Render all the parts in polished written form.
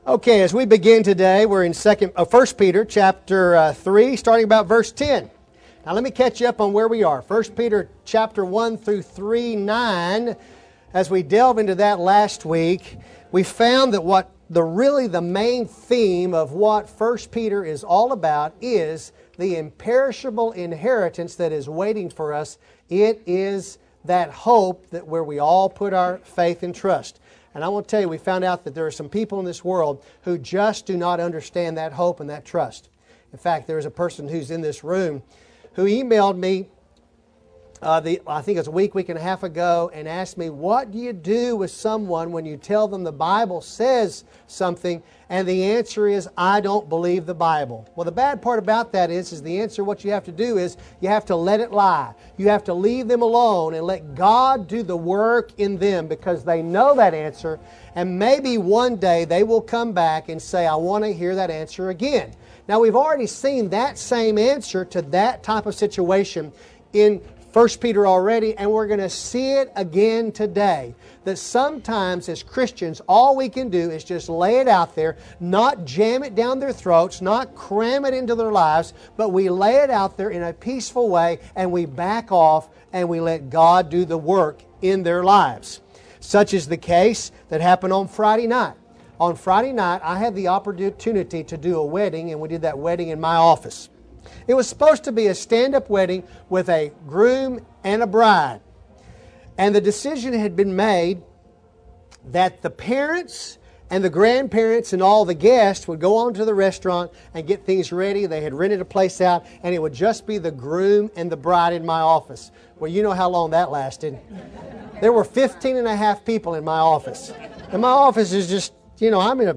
Okay, as we begin today, we're in 1 Peter chapter 3, starting about verse 10. Now let me catch you up on where we are. 1 Peter chapter 1 through 3, 9. As we delve into that last week, we found that the main theme of what 1 Peter is all about is the imperishable inheritance that is waiting for us. It is that hope that where we all put our faith and trust. And I want to tell you, we found out that there are some people in this world who just do not understand that hope and that trust. In fact, there is a person who's in this room who emailed me, I think it's a week and a half ago, and asked me, what do you do with someone when you tell them the Bible says something, and the answer is, I don't believe the Bible? Well, the bad part about that is the answer, what you have to do is, you have to let it lie. You have to leave them alone and let God do the work in them, because they know that answer, and maybe one day they will come back and say, I want to hear that answer again. Now, we've already seen that same answer to that type of situation in 1 Peter already, and we're going to see it again today. That sometimes as Christians, all we can do is just lay it out there, not jam it down their throats, not cram it into their lives, but we lay it out there in a peaceful way, and we back off, and we let God do the work in their lives. Such is the case that happened on Friday night. On Friday night, I had the opportunity to do a wedding, and we did that wedding in my office. It was supposed to be a stand-up wedding with a groom and a bride. And the decision had been made that the parents and the grandparents and all the guests would go on to the restaurant and get things ready. They had rented a place out, and it would just be the groom and the bride in my office. Well, you know how long that lasted. There were 15 and a half people in my office. And my office is just, I'm in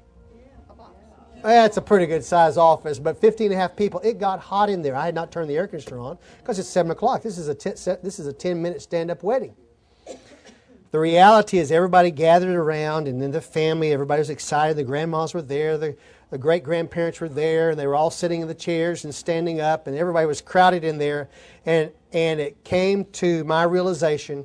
it's a pretty good size office, but 15 and a half people. It got hot in there. I had not turned the air conditioner on because it's 7 o'clock. This is a 10-minute stand-up wedding. The reality is everybody gathered around, and then the family, everybody was excited. The grandmas were there. The great-grandparents were there, and they were all sitting in the chairs and standing up, and everybody was crowded in there. And it came to my realization,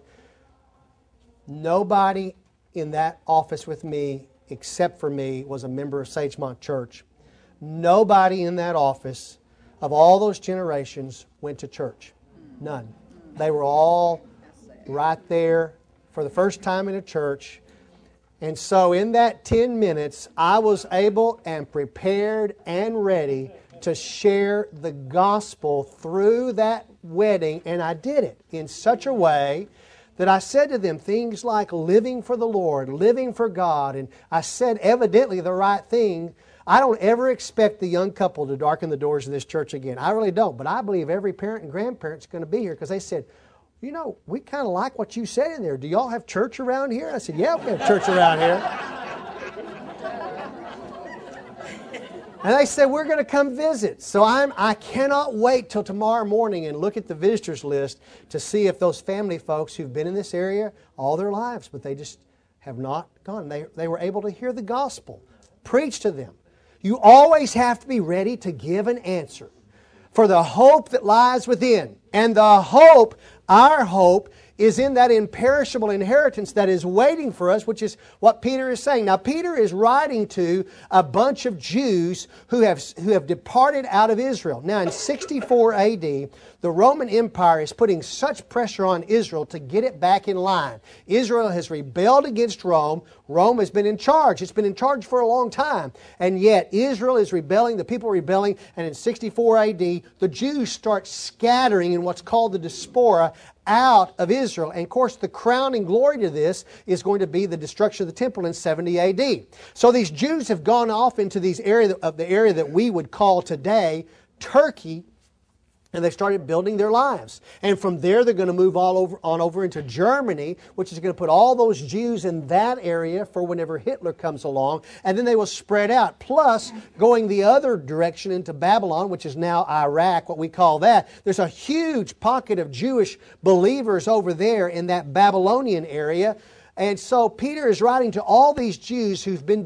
nobody in that office with me except for me, was a member of Sagemont Church. Nobody in that office of all those generations went to church. None. They were all right there for the first time in a church. And so in that 10 minutes, I was able and prepared and ready to share the gospel through that wedding. And I did it in such a way that I said to them things like living for the Lord, living for God, and I said evidently the right thing. I don't ever expect the young couple to darken the doors of this church again. I really don't, but I believe every parent and grandparent is going to be here because they said, we kind of like what you said in there. Do y'all have church around here? I said, yeah, we have church around here. And they said, we're going to come visit. So I cannot wait till tomorrow morning and look at the visitors list to see if those family folks who've been in this area all their lives, but they just have not gone. They were able to hear the gospel, preach to them. You always have to be ready to give an answer for the hope that lies within. And the hope, our hope, is in that imperishable inheritance that is waiting for us, which is what Peter is saying. Now, Peter is writing to a bunch of Jews who have departed out of Israel. Now, in 64 A.D., the Roman Empire is putting such pressure on Israel to get it back in line. Israel has rebelled against Rome. Rome has been in charge. It's been in charge for a long time. And yet, Israel is rebelling, the people are rebelling, and in 64 A.D., the Jews start scattering in what's called the diaspora out of Israel. And of course, the crowning glory to this is going to be the destruction of the temple in 70 A.D. So these Jews have gone off into the area that we would call today Turkey, and they started building their lives. And from there, they're going to move on over into Germany, which is going to put all those Jews in that area for whenever Hitler comes along. And then they will spread out. Plus, going the other direction into Babylon, which is now Iraq, what we call that. There's a huge pocket of Jewish believers over there in that Babylonian area. And so Peter is writing to all these Jews who've been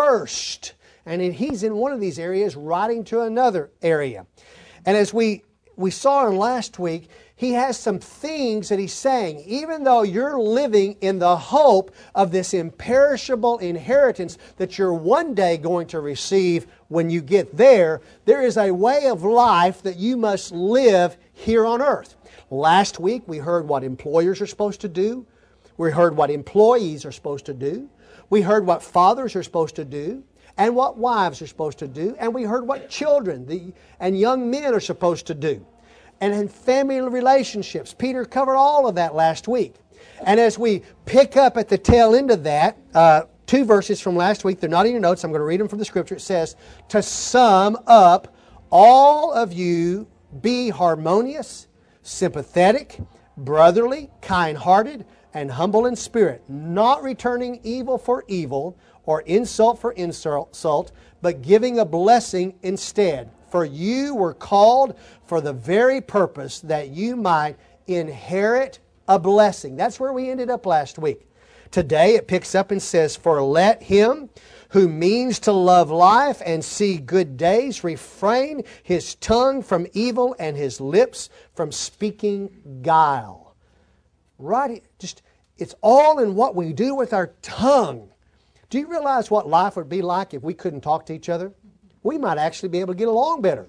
dispersed. And he's in one of these areas writing to another area. And as we we saw in last week, he has some things that he's saying. Even though you're living in the hope of this imperishable inheritance that you're one day going to receive when you get there, there is a way of life that you must live here on earth. Last week we heard what employers are supposed to do. We heard what employees are supposed to do. We heard what fathers are supposed to do and what wives are supposed to do. And we heard what children and young men are supposed to do. And in family relationships, Peter covered all of that last week. And as we pick up at the tail end of that, 2 verses from last week, they're not in your notes, I'm going to read them from the Scripture. It says, to sum up, all of you be harmonious, sympathetic, brotherly, kind-hearted, and humble in spirit, not returning evil for evil or insult for insult, but giving a blessing instead. For you were called for the very purpose that you might inherit a blessing. That's where we ended up last week. Today it picks up and says, for let him who means to love life and see good days refrain his tongue from evil and his lips from speaking guile. Right? It's all in what we do with our tongue. Do you realize what life would be like if we couldn't talk to each other? We might actually be able to get along better.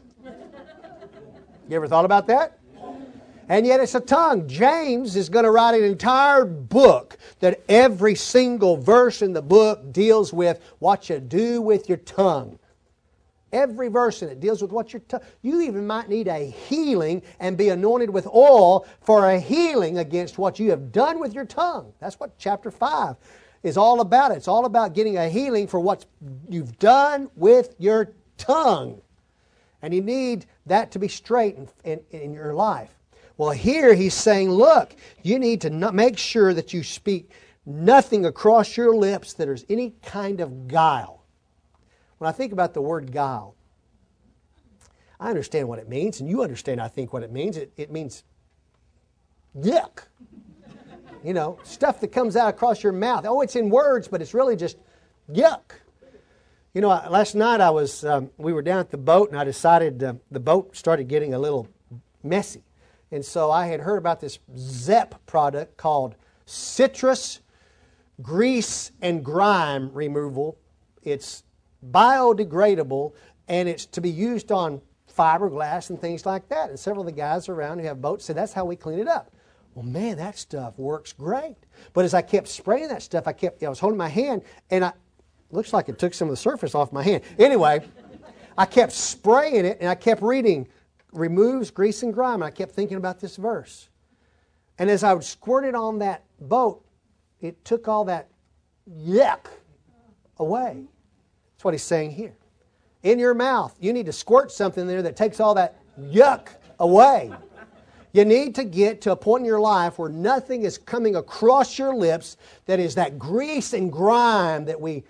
You ever thought about that? And yet it's a tongue. James is going to write an entire book that every single verse in the book deals with what you do with your tongue. Every verse in it deals with what your tongue. You even might need a healing and be anointed with oil for a healing against what you have done with your tongue. That's what chapter 5 is all about. It's all about getting a healing for what you've done with your tongue. And you need that to be straight in your life. Well, here he's saying, look, you need to make sure that you speak nothing across your lips that is any kind of guile. When I think about the word guile, I understand what it means, and you understand, I think, what it means. It means yuck. You know, stuff that comes out across your mouth. Oh, it's in words, but it's really just yuck. You know, last night we were down at the boat, and I decided the boat started getting a little messy. And so I had heard about this ZEP product called Citrus Grease and Grime Removal. It's biodegradable, and it's to be used on fiberglass and things like that. And several of the guys around who have boats said, that's how we clean it up. Well, man, that stuff works great. But as I kept spraying that stuff, I was holding my hand, and looks like it took some of the surface off my hand. Anyway, I kept spraying it, and I kept reading, removes grease and grime. And I kept thinking about this verse. And as I would squirt it on that boat, it took all that yuck away. That's what he's saying here. In your mouth, you need to squirt something there that takes all that yuck away. You need to get to a point in your life where nothing is coming across your lips that is that grease and grime that we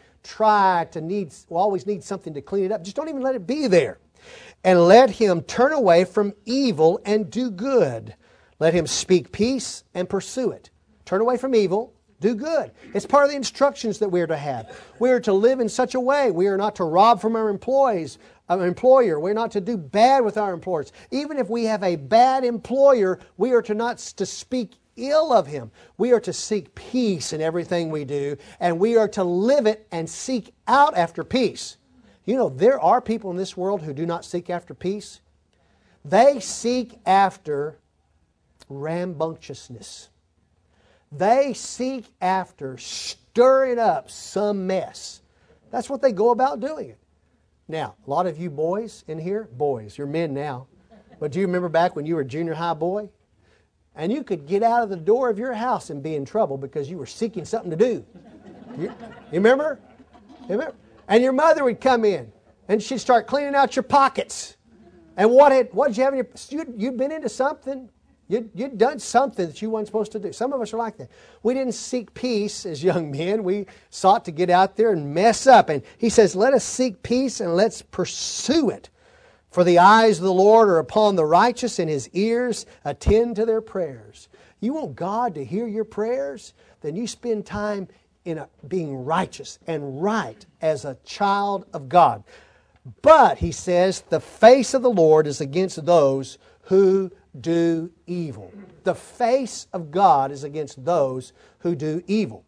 always need something to clean it up. Just don't even let it be there. And let him turn away from evil and do good. Let him speak peace and pursue it. Turn away from evil, do good. It's part of the instructions that we're to have. We are to live in such a way. We are not to rob from our employer. We're not to do bad with our employers. Even if we have a bad employer, we are not to speak ill of him. We are to seek peace in everything we do, and we are to live it and seek out after peace. You know, there are people in this world who do not seek after peace. They seek after rambunctiousness. They seek after stirring up some mess. That's what they go about doing it. Now, a lot of you boys in here, you're men now. But do you remember back when you were a junior high boy? And you could get out of the door of your house and be in trouble because you were seeking something to do. You remember? And your mother would come in and she'd start cleaning out your pockets. And what did you have in you'd been into something. You'd done something that you weren't supposed to do. Some of us are like that. We didn't seek peace as young men. We sought to get out there and mess up. And he says, let us seek peace and let's pursue it. For the eyes of the Lord are upon the righteous, and His ears attend to their prayers. You want God to hear your prayers? Then you spend time in being righteous and right as a child of God. But, he says, the face of the Lord is against those who do evil. The face of God is against those who do evil.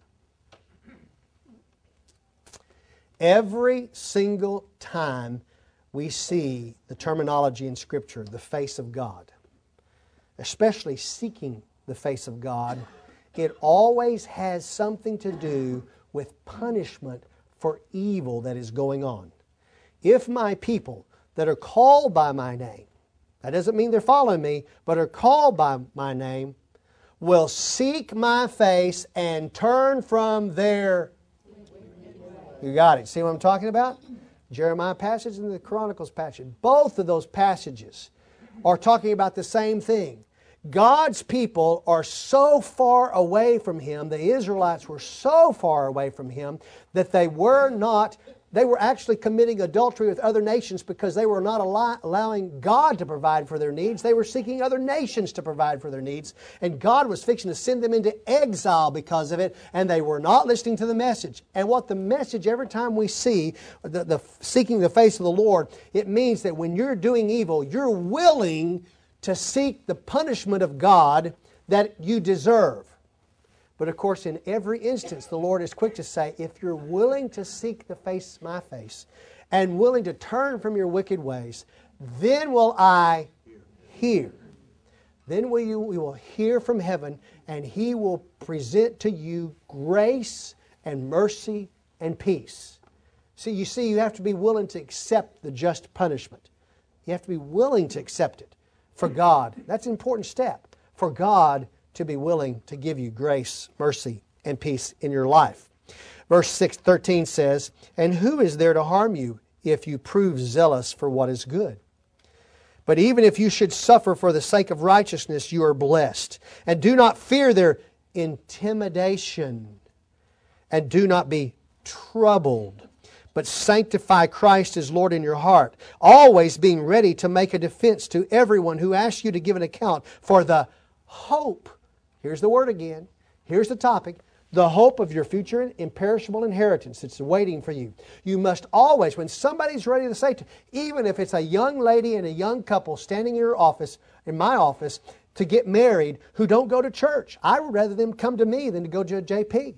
Every single time we see the terminology in Scripture, the face of God, especially seeking the face of God, it always has something to do with punishment for evil that is going on. If my people that are called by my name, that doesn't mean they're following me, but are called by my name, will seek my face and turn from their... You got it. See what I'm talking about? Jeremiah passage and the Chronicles passage. Both of those passages are talking about the same thing. God's people are so far away from Him, the Israelites were so far away from Him, that they were actually committing adultery with other nations because they were not allowing God to provide for their needs. They were seeking other nations to provide for their needs. And God was fixing to send them into exile because of it, and they were not listening to the message. And what the message, every time we see the seeking the face of the Lord, it means that when you're doing evil, you're willing to seek the punishment of God that you deserve. But of course, in every instance, the Lord is quick to say, if you're willing to seek my face, and willing to turn from your wicked ways, then will I hear. Then we will hear from heaven, and He will present to you grace and mercy and peace. See, you have to be willing to accept the just punishment. You have to be willing to accept it for God. That's an important step, for God to be willing to give you grace, mercy, and peace in your life. Verse 13 says, "And who is there to harm you if you prove zealous for what is good? But even if you should suffer for the sake of righteousness, you are blessed. And do not fear their intimidation. And do not be troubled, but sanctify Christ as Lord in your heart, always being ready to make a defense to everyone who asks you to give an account for the hope." Here's the word again. Here's the topic. The hope of your future imperishable inheritance that's waiting for you. You must always, when somebody's ready to say to you, even if it's a young lady and a young couple standing in your office, in my office, to get married who don't go to church, I would rather them come to me than to go to a JP.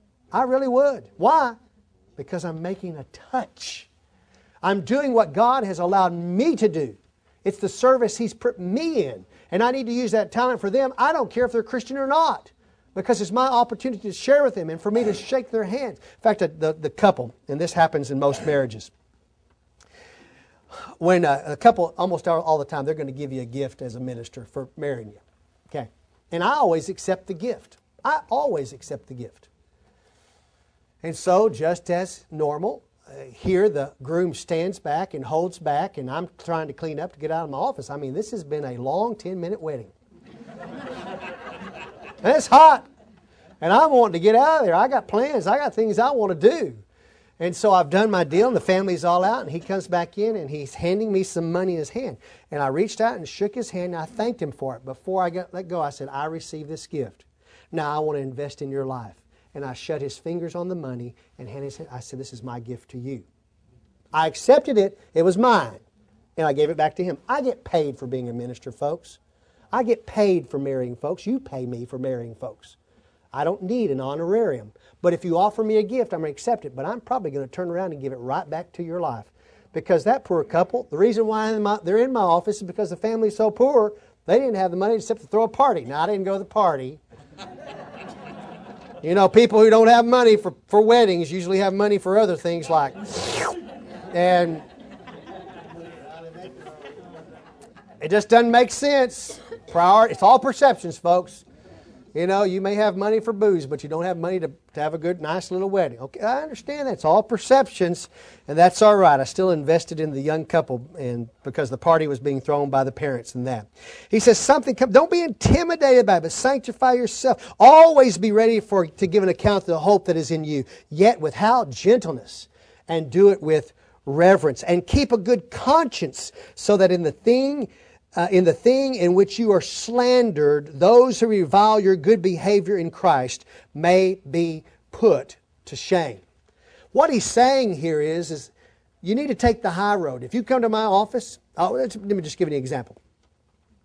I really would. Why? Because I'm making a touch. I'm doing what God has allowed me to do. It's the service He's put me in. And I need to use that talent for them. I don't care if they're Christian or not, because it's my opportunity to share with them and for me to shake their hands. In fact, the couple, and this happens in most marriages, when a couple, almost all the time, they're going to give you a gift as a minister for marrying you. Okay? And I always accept the gift. I always accept the gift. And so, just as normal, here the groom stands back and holds back, and I'm trying to clean up to get out of my office. I mean, this has been a long 10-minute wedding. And it's hot. And I'm wanting to get out of there. I got plans. I got things I want to do. And so I've done my deal, and the family's all out, and he comes back in, and he's handing me some money in his hand. And I reached out and shook his hand, and I thanked him for it. Before I let go, I said, "I received this gift. Now I want to invest in your life." And I shut his fingers on the money and I said, "This is my gift to you." I accepted it. It was mine. And I gave it back to him. I get paid for being a minister, folks. I get paid for marrying folks. You pay me for marrying folks. I don't need an honorarium. But if you offer me a gift, I'm going to accept it. But I'm probably going to turn around and give it right back to your life. Because that poor couple, the reason why they're in my office is because the family's so poor, they didn't have the money except to throw a party. Now, I didn't go to the party. You know, people who don't have money for weddings usually have money for other things like... And it just doesn't make sense. It's all perceptions, folks. You know, you may have money for booze, but you don't have money to have a good, nice little wedding. Okay, I understand that. It's all perceptions, and that's all right. I still invested in the young couple and because the party was being thrown by the parents and that. He says, don't be intimidated by it, but sanctify yourself. Always be ready to give an account of the hope that is in you, yet with how? Gentleness, and do it with reverence, and keep a good conscience, so that in the thing in which you are slandered, those who revile your good behavior in Christ may be put to shame. What he's saying here is you need to take the high road. If you come to my office, let me just give you an example.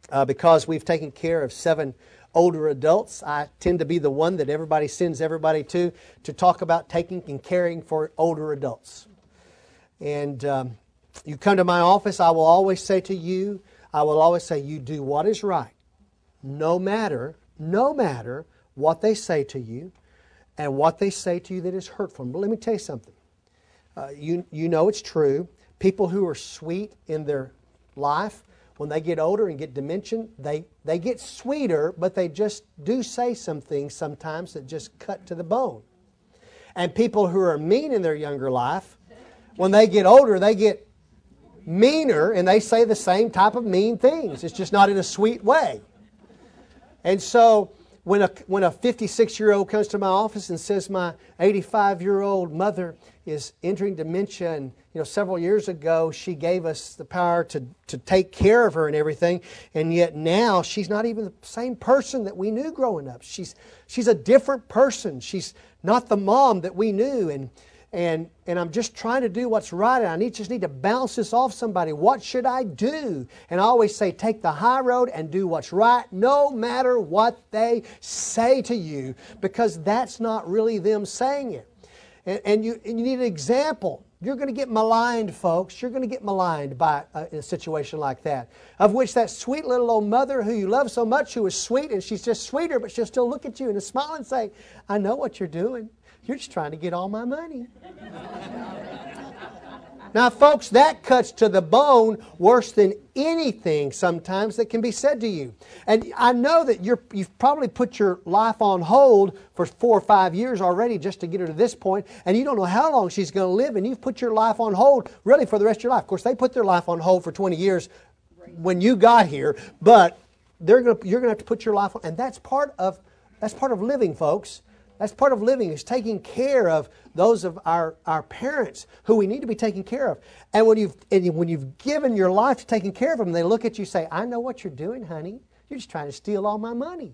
because we've taken care of 7 older adults. I tend to be the one that everybody sends everybody to talk about taking and caring for older adults. And you come to my office, I will always say to you, you do what is right, no matter what they say to you and what they say to you that is hurtful. But let me tell you something. You know it's true. People who are sweet in their life, when they get older and get dementia, they get sweeter, but they just do say some things sometimes that just cut to the bone. And people who are mean in their younger life, when they get older, they get meaner and they say the same type of mean things. It's just not in a sweet way. And so when a 56-year-old comes to my office and says my 85-year-old mother is entering dementia, and several years ago she gave us the power to take care of her and everything, and yet now she's not even the same person that we knew growing up. She's a different person. She's not the mom that we knew, and I'm just trying to do what's right, and I just need to bounce this off somebody. What should I do? And I always say, take the high road and do what's right, no matter what they say to you, because that's not really them saying it. And you need an example. You're going to get maligned, folks. You're going to get maligned by a situation like that, of which that sweet little old mother who you love so much, who is sweet, and she's just sweeter, but she'll still look at you and smile and say, I know what you're doing. You're just trying to get all my money. Now, folks, that cuts to the bone worse than anything sometimes that can be said to you. And I know that you've probably put your life on hold for 4 or 5 years already just to get her to this point, and you don't know how long she's going to live, and you've put your life on hold really for the rest of your life. Of course, they put their life on hold for 20 years when you got here, but you're going to have to put your life on, and that's part of living, folks. That's part of living, is taking care of those of our parents who we need to be taking care of. And when you've given your life to taking care of them, they look at you and say, I know what you're doing, honey. You're just trying to steal all my money.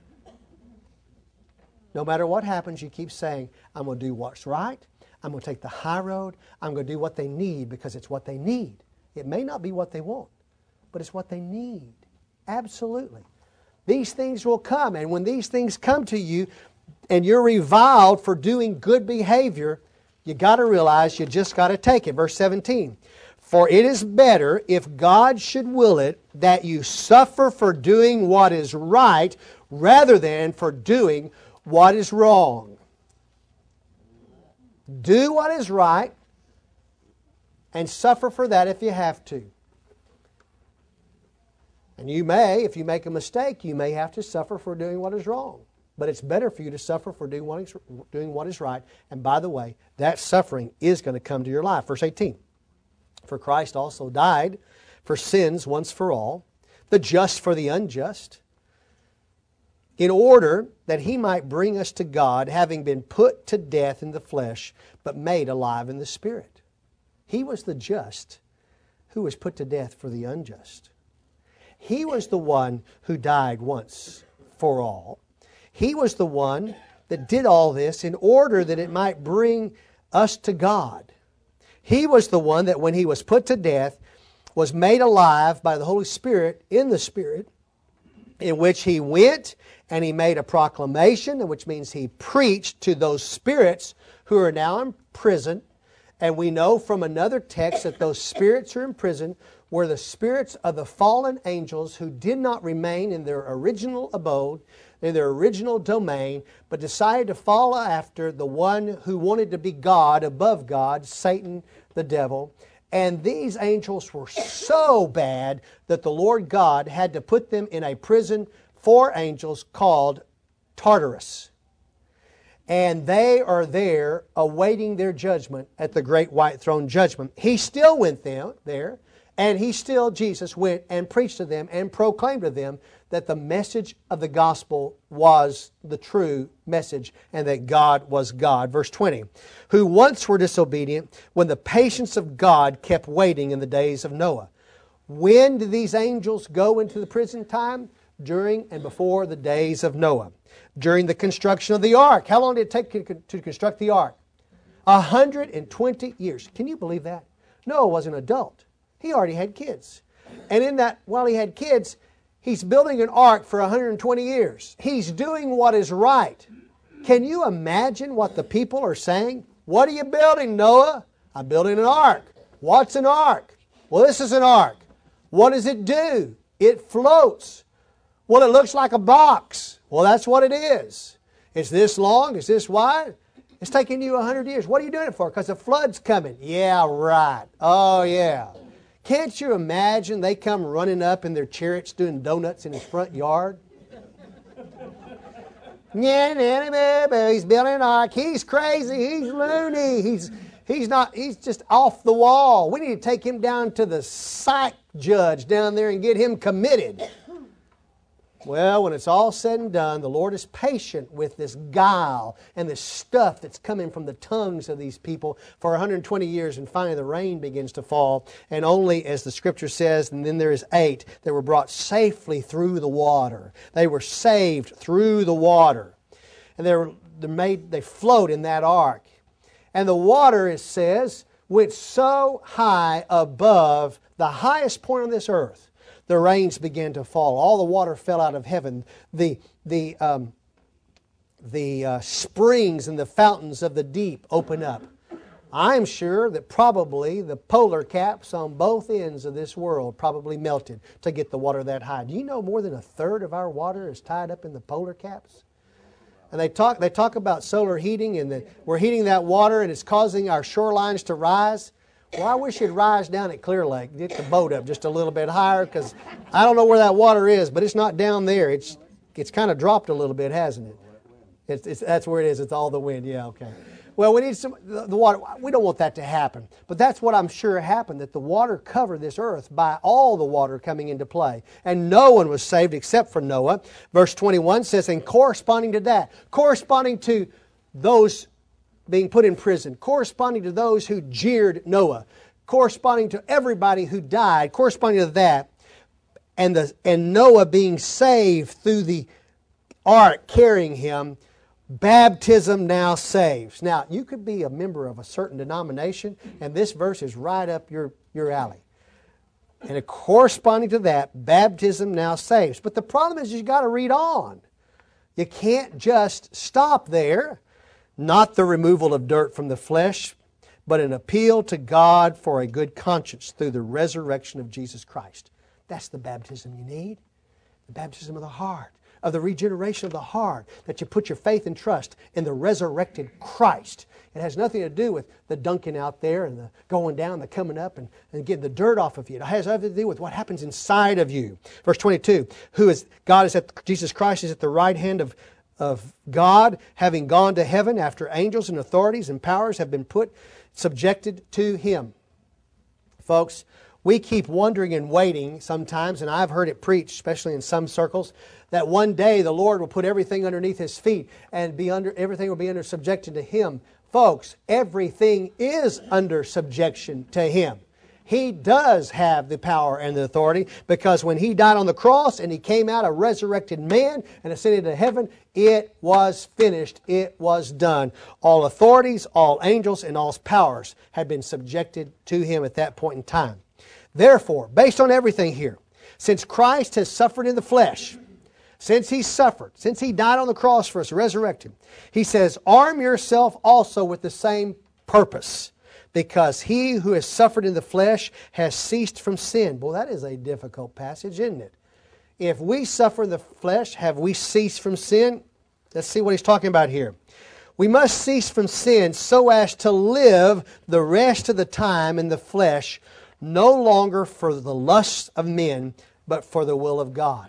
No matter what happens, you keep saying, I'm going to do what's right. I'm going to take the high road. I'm going to do what they need because it's what they need. It may not be what they want, but it's what they need. Absolutely. These things will come, and when these things come to you, and you're reviled for doing good behavior, you got to realize you just got to take it. Verse 17. For it is better, if God should will it, that you suffer for doing what is right rather than for doing what is wrong. Do what is right and suffer for that if you have to. And you may, if you make a mistake, you may have to suffer for doing what is wrong. But it's better for you to suffer for doing what is right. And by the way, that suffering is going to come to your life. Verse 18. For Christ also died for sins once for all, the just for the unjust, in order that He might bring us to God, having been put to death in the flesh, but made alive in the Spirit. He was the just who was put to death for the unjust. He was the one who died once for all. He was the one that did all this in order that it might bring us to God. He was the one that when He was put to death was made alive by the Holy Spirit in the Spirit, in which He went and He made a proclamation, which means He preached to those spirits who are now in prison. And we know from another text that those spirits who are in prison were the spirits of the fallen angels who did not remain in their original abode, in their original domain, but decided to follow after the one who wanted to be God above God, Satan, the devil. And these angels were so bad that the Lord God had to put them in a prison for angels called Tartarus. And they are there awaiting their judgment at the great white throne judgment. He still went there, and Jesus went and preached to them and proclaimed to them that the message of the gospel was the true message and that God was God. Verse 20, who once were disobedient when the patience of God kept waiting in the days of Noah. When did these angels go into the prison time? During and before the days of Noah. During the construction of the ark. How long did it take to construct the ark? 120 years. Can you believe that? Noah was an adult. He already had kids. And in that, while he had kids, He's building an ark for 120 years. He's doing what is right. Can you imagine what the people are saying? What are you building, Noah? I'm building an ark. What's an ark? Well, this is an ark. What does it do? It floats. Well, it looks like a box. Well, that's what it is. It's this long. It's this wide. It's taking you 100 years. What are you doing it for? Because the flood's coming. Yeah, right. Oh, yeah. Can't you imagine they come running up in their chariots doing donuts in his front yard? He's building an ark. He's crazy. He's loony. He's just off the wall. We need to take him down to the psych judge down there and get him committed. Well, when it's all said and done, the Lord is patient with this guile and this stuff that's coming from the tongues of these people for 120 years, and finally the rain begins to fall. And only, as the Scripture says, and then there is 8 that were brought safely through the water. They were saved through the water. And they float in that ark. And the water, it says, went so high above the highest point on this earth. The rains began to fall. All the water fell out of heaven. The springs and the fountains of the deep open up. I'm sure that probably the polar caps on both ends of this world probably melted to get the water that high. Do you know more than a third of our water is tied up in the polar caps? And they talk about solar heating, and that we're heating that water and it's causing our shorelines to rise. Well, I wish it'd rise down at Clear Lake, get the boat up just a little bit higher, because I don't know where that water is, but it's not down there. It's kind of dropped a little bit, hasn't it? That's where it is. It's all the wind. Yeah, okay. Well, we need the water. We don't want that to happen. But that's what I'm sure happened, that the water covered this earth by all the water coming into play. And no one was saved except for Noah. Verse 21 says, and corresponding to that, corresponding to those being put in prison, corresponding to those who jeered Noah, corresponding to everybody who died, corresponding to that, and Noah being saved through the ark carrying him, baptism now saves. Now, you could be a member of a certain denomination, and this verse is right up your alley. And corresponding to that, baptism now saves. But the problem is you've got to read on. You can't just stop there. Not the removal of dirt from the flesh, but an appeal to God for a good conscience through the resurrection of Jesus Christ. That's the baptism you need. The baptism of the heart, of the regeneration of the heart, that you put your faith and trust in the resurrected Christ. It has nothing to do with the dunking out there and the going down, the coming up, and getting the dirt off of you. It has everything to do with what happens inside of you. Verse 22, Jesus Christ is at the right hand of God, having gone to heaven after angels and authorities and powers have been subjected to Him. Folks, we keep wondering and waiting sometimes, and I've heard it preached, especially in some circles, that one day the Lord will put everything underneath His feet and everything will be under subjection to Him. Folks, everything is under subjection to Him. He does have the power and the authority, because when He died on the cross and He came out a resurrected man and ascended to heaven, it was finished. It was done. All authorities, all angels, and all powers had been subjected to Him at that point in time. Therefore, based on everything here, since Christ has suffered in the flesh, since He suffered, since He died on the cross for us, resurrected, He says, arm yourself also with the same purpose, because he who has suffered in the flesh has ceased from sin. Well, that is a difficult passage, isn't it? If we suffer in the flesh, have we ceased from sin? Let's see what he's talking about here. We must cease from sin so as to live the rest of the time in the flesh, no longer for the lusts of men, but for the will of God.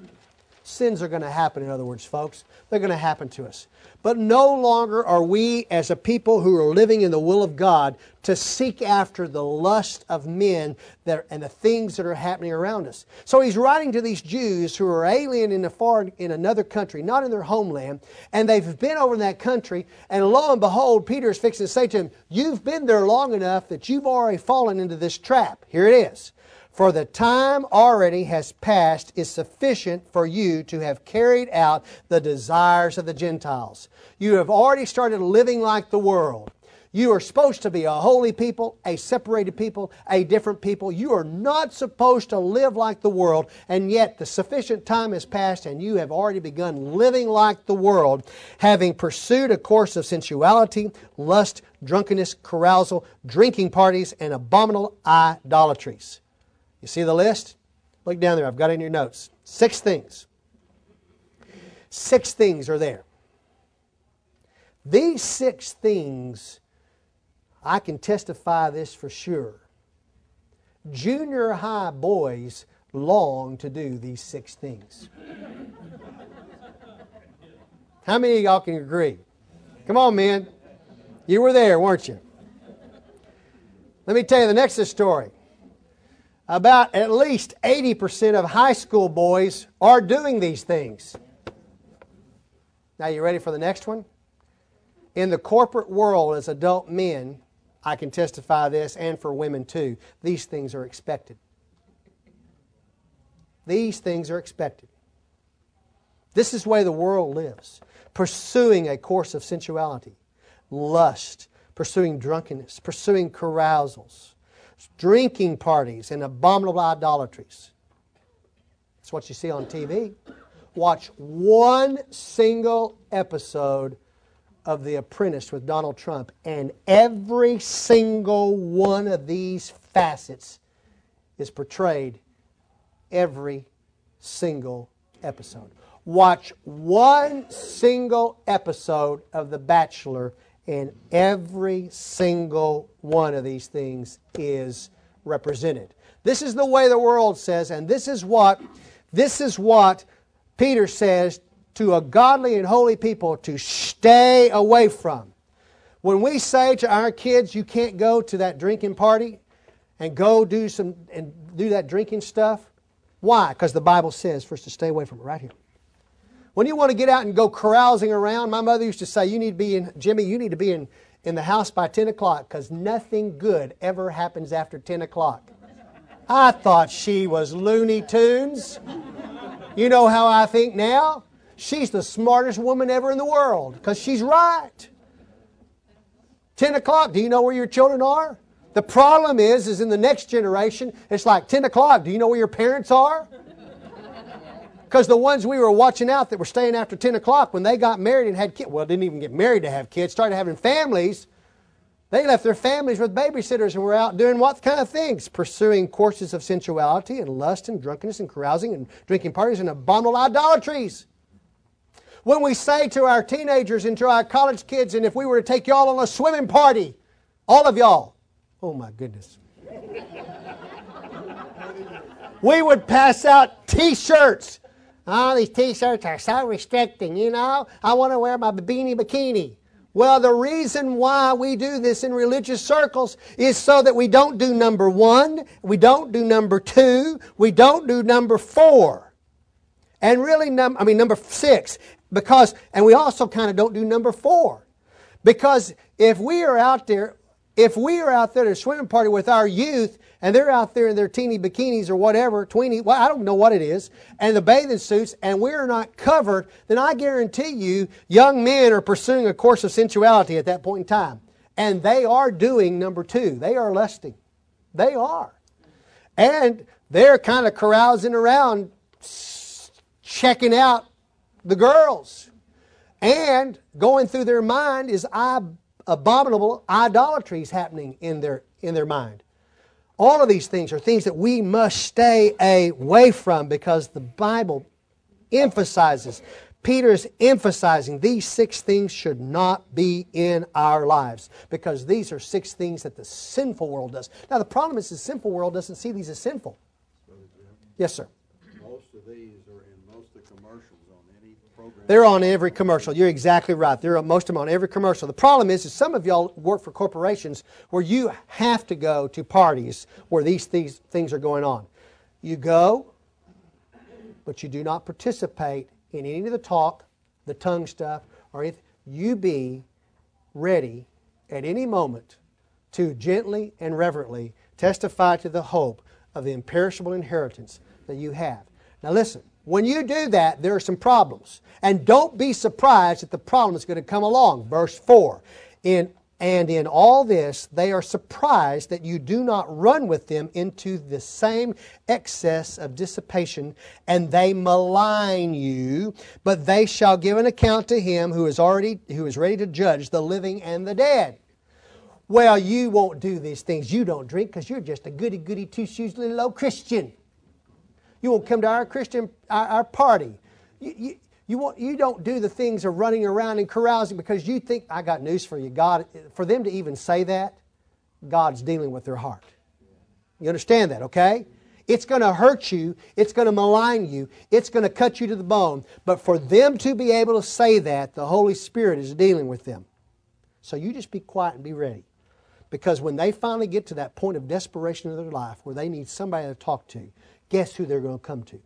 Sins are going to happen, in other words, folks. They're going to happen to us. But no longer are we, as a people who are living in the will of God, to seek after the lust of men and the things that are happening around us. So he's writing to these Jews who are alien in another country, not in their homeland, and they've been over in that country, and lo and behold, Peter is fixing to say to them, you've been there long enough that you've already fallen into this trap. Here it is. For the time already has passed is sufficient for you to have carried out the desires of the Gentiles. You have already started living like the world. You are supposed to be a holy people, a separated people, a different people. You are not supposed to live like the world, and yet the sufficient time has passed and you have already begun living like the world, having pursued a course of sensuality, lust, drunkenness, carousal, drinking parties, and abominable idolatries. You see the list? Look down there. I've got it in your notes. 6 things. 6 things are there. These 6 things, I can testify this for sure. Junior high boys long to do these 6 things. How many of y'all can agree? Come on, men. You were there, weren't you? Let me tell you the next story. About at least 80% of high school boys are doing these things. Now, you ready for the next one? In the corporate world as adult men, I can testify this, and for women too, these things are expected. These things are expected. This is the way the world lives. Pursuing a course of sensuality, lust, pursuing drunkenness, pursuing carousals, drinking parties, and abominable idolatries. That's what you see on TV. Watch one single episode of The Apprentice with Donald Trump, and every single one of these facets is portrayed every single episode. Watch one single episode of The Bachelor, and every single one of these things is represented. This is the way the world says, and this is what Peter says to a godly and holy people to stay away from. When we say to our kids, you can't go to that drinking party and go do that drinking stuff. Why? Because the Bible says for us to stay away from it right here. When you want to get out and go carousing around, my mother used to say, you need to be in the house by 10 o'clock because nothing good ever happens after 10 o'clock. I thought she was Looney Tunes. You know how I think now? She's the smartest woman ever in the world because she's right. 10 o'clock, do you know where your children are? The problem is in the next generation, it's like 10 o'clock, do you know where your parents are? Because the ones we were watching out that were staying after 10 o'clock, when they got married and had kids, well, didn't even get married to have kids, started having families, they left their families with babysitters and were out doing what kind of things? Pursuing courses of sensuality and lust and drunkenness and carousing and drinking parties and abominable idolatries. When we say to our teenagers and to our college kids, and if we were to take y'all on a swimming party, all of y'all, oh my goodness. We would pass out T-shirts. Oh, these T-shirts are so restricting, you know. I want to wear my bikini. Well, the reason why we do this in religious circles is so that we don't do number 1, we don't do number 2, we don't do number 4. And really, number 6. And we also kind of don't do number 4. Because if we are out there at a swimming party with our youth, and they're out there in their teeny bikinis or whatever, I don't know what it is, and the bathing suits, and we're not covered, then I guarantee you, young men are pursuing a course of sensuality at that point in time. And they are doing number 2. They are lusting. They are. And they're kind of carousing around, checking out the girls. And going through their mind is abominable idolatries happening in their mind. All of these things are things that we must stay away from because the Bible emphasizes, Peter's emphasizing these 6 things should not be in our lives because these are 6 things that the sinful world does. Now the problem is the sinful world doesn't see these as sinful. Yes, sir. Most of these are in most of the commercials on any program. They're on every commercial. You're exactly right. Most of them on every commercial. The problem is some of y'all work for corporations where you have to go to parties where these things are going on. You go, but you do not participate in any of the talk, the tongue stuff, or anything. You be ready at any moment to gently and reverently testify to the hope of the imperishable inheritance that you have. Now listen. When you do that, there are some problems. And don't be surprised that the problem is going to come along. Verse 4. And And in all this, they are surprised that you do not run with them into the same excess of dissipation, and they malign you. But they shall give an account to Him who is ready to judge the living and the dead. Well, you won't do these things. You don't drink because you're just a goody-goody two-shoes little old Christian. You won't come to our party. You don't do the things of running around and carousing because you think, I got news for you. God, for them to even say that, God's dealing with their heart. You understand that, okay? It's going to hurt you. It's going to malign you. It's going to cut you to the bone. But for them to be able to say that, the Holy Spirit is dealing with them. So you just be quiet and be ready. Because when they finally get to that point of desperation in their life where they need somebody to talk to, guess who they're going to come to?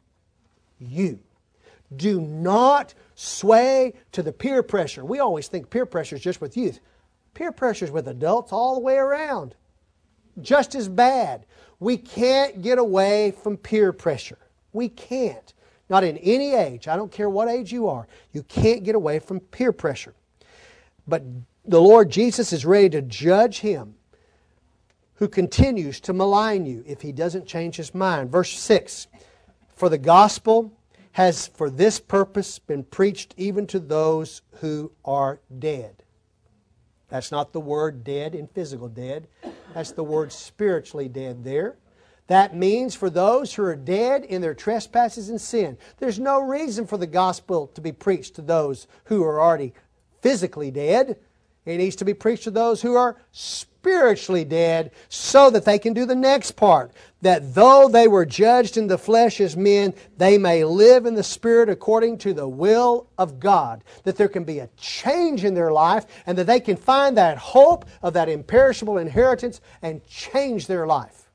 You. Do not sway to the peer pressure. We always think peer pressure is just with youth. Peer pressure is with adults all the way around. Just as bad. We can't get away from peer pressure. We can't. Not in any age. I don't care what age you are. You can't get away from peer pressure. But the Lord Jesus is ready to judge him who continues to malign you if he doesn't change his mind. Verse 6, for the gospel has for this purpose been preached even to those who are dead. That's not the word dead in physical dead. That's the word spiritually dead there. That means for those who are dead in their trespasses and sin. There's no reason for the gospel to be preached to those who are already physically dead. It needs to be preached to those who are spiritually dead so that they can do the next part. That though they were judged in the flesh as men, they may live in the Spirit according to the will of God. That there can be a change in their life and that they can find that hope of that imperishable inheritance and change their life.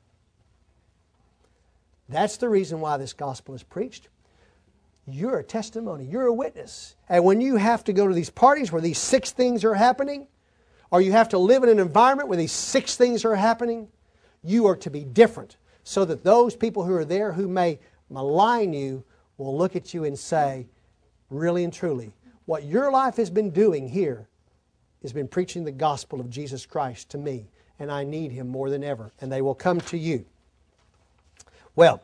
That's the reason why this gospel is preached. You're a testimony. You're a witness. And when you have to go to these parties where these 6 things are happening, or you have to live in an environment where these 6 things are happening, you are to be different so that those people who are there who may malign you will look at you and say, really and truly, what your life has been doing here has been preaching the gospel of Jesus Christ to me, and I need Him more than ever, and they will come to you. Well,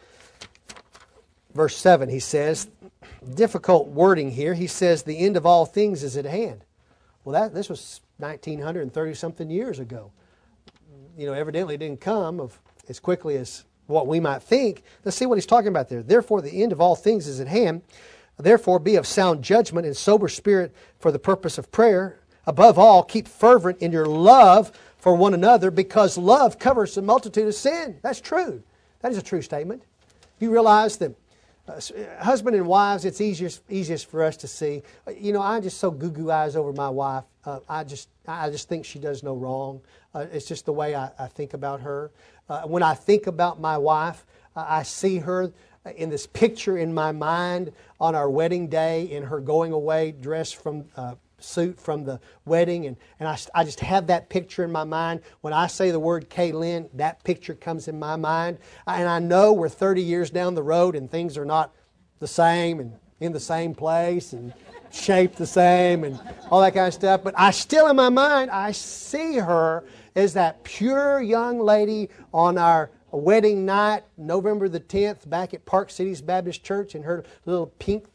verse 7, he says, difficult wording here. He says, the end of all things is at hand. Well, this was 1930-something years ago. Evidently it didn't come as quickly as what we might think. Let's see what he's talking about there. Therefore, the end of all things is at hand. Therefore, be of sound judgment and sober spirit for the purpose of prayer. Above all, keep fervent in your love for one another, because love covers a multitude of sin. That's true. That is a true statement. You realize that husband and wives, it's easiest for us to see. I'm just so goo-goo eyes over my wife. I just think she does no wrong. It's just the way I think about her. When I think about my wife, I see her in this picture in my mind on our wedding day in her going away dress from suit from the wedding, and I just have that picture in my mind. When I say the word Kaylin, that picture comes in my mind, and I know we're 30 years down the road and things are not the same and in the same place and shaped the same and all that kind of stuff, but I still in my mind I see her as that pure young lady on our wedding night, November the 10th, back at Park Cities Baptist Church, in her little pink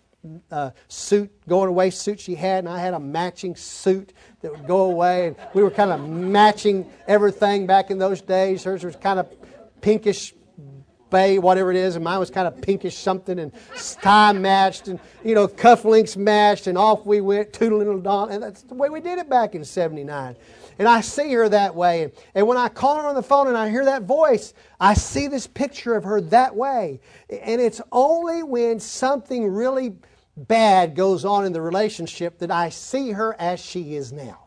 suit, going away suit she had, and I had a matching suit that would go away, and we were kind of matching everything back in those days. Hers was kind of pinkish bay, whatever it is, and mine was kind of pinkish something, and tie matched, and cufflinks matched, and off we went, tootling on, and that's the way we did it back in '79. And I see her that way, and when I call her on the phone and I hear that voice, I see this picture of her that way. And it's only when something really bad goes on in the relationship that I see her as she is now.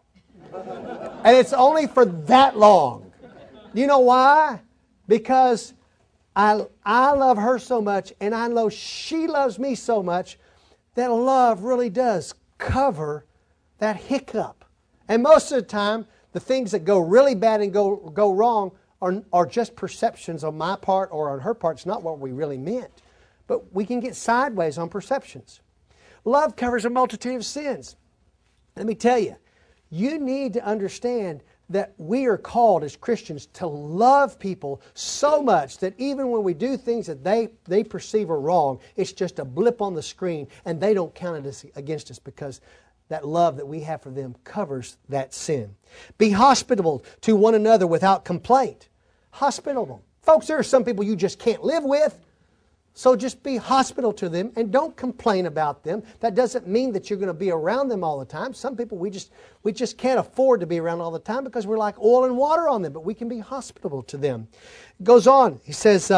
And it's only for that long. You know why? Because I love her so much, and I know she loves me so much, that love really does cover that hiccup. And most of the time, the things that go really bad and go wrong are just perceptions on my part or on her part. It's not what we really meant. But we can get sideways on perceptions. Love covers a multitude of sins. Let me tell you, You need to understand that we are called as Christians to love people so much that even when we do things that they perceive are wrong, it's just a blip on the screen and they don't count it against us because that love that we have for them covers that sin. Be hospitable to one another without complaint. Hospitable. Folks, there are some people you just can't live with. So just be hospitable to them and don't complain about them. That doesn't mean that you're going to be around them all the time. Some people we just can't afford to be around all the time because we're like oil and water on them, but we can be hospitable to them. It goes on. He says,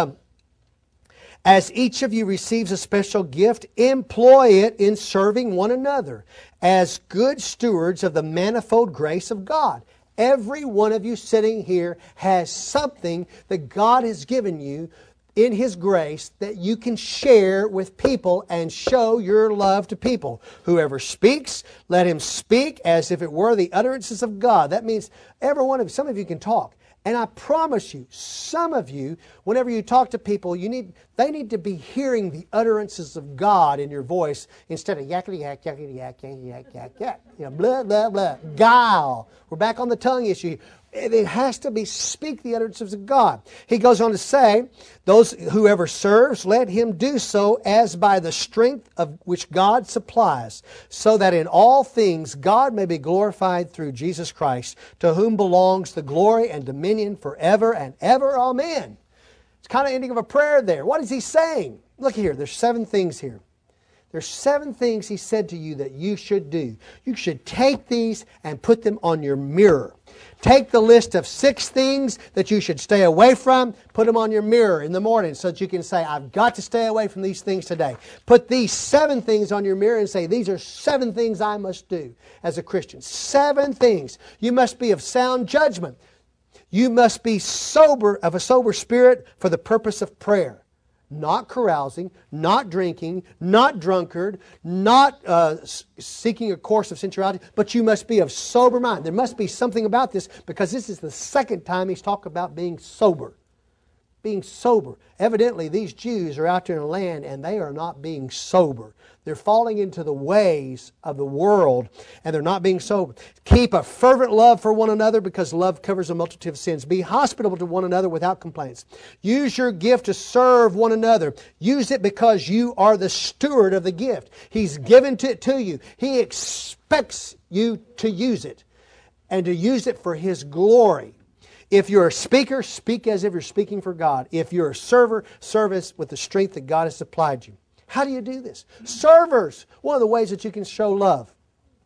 as each of you receives a special gift, employ it in serving one another as good stewards of the manifold grace of God. Every one of you sitting here has something that God has given you in His grace that you can share with people and show your love to people. Whoever speaks, let him speak as if it were the utterances of God. That means every one of you, some of you can talk. And I promise you, some of you, whenever you talk to people, they need to be hearing the utterances of God in your voice instead of yakety yak, yakety yak, yakety yak, yak, yak. You know, blah, blah, blah. Guile. We're back on the tongue issue. It has to be speak the utterances of God. He goes on to say, whoever serves, let him do so as by the strength of which God supplies, so that in all things God may be glorified through Jesus Christ, to whom belongs the glory and dominion forever and ever. Amen. It's kind of ending of a prayer there. What is he saying? Look here, there's 7 things here. There's 7 things he said to you that you should do. You should take these and put them on your mirror. Take the list of 6 things that you should stay away from, put them on your mirror in the morning so that you can say, I've got to stay away from these things today. Put these 7 things on your mirror and say, these are 7 things I must do as a Christian. 7 things. You must be of sound judgment. You must be of a sober spirit for the purpose of prayer. Not carousing, not drinking, not drunkard, not seeking a course of sensuality, but you must be of sober mind. There must be something about this because this is the 2nd time he's talked about being sober. Being sober. Evidently, these Jews are out there in the land and they are not being sober. They're falling into the ways of the world and they're not being sober. Keep a fervent love for one another because love covers a multitude of sins. Be hospitable to one another without complaints. Use your gift to serve one another. Use it because you are the steward of the gift. He's given it to you. He expects you to use it and to use it for His glory. If you're a speaker, speak as if you're speaking for God. If you're a server, service with the strength that God has supplied you. How do you do this? Servers, one of the ways that you can show love.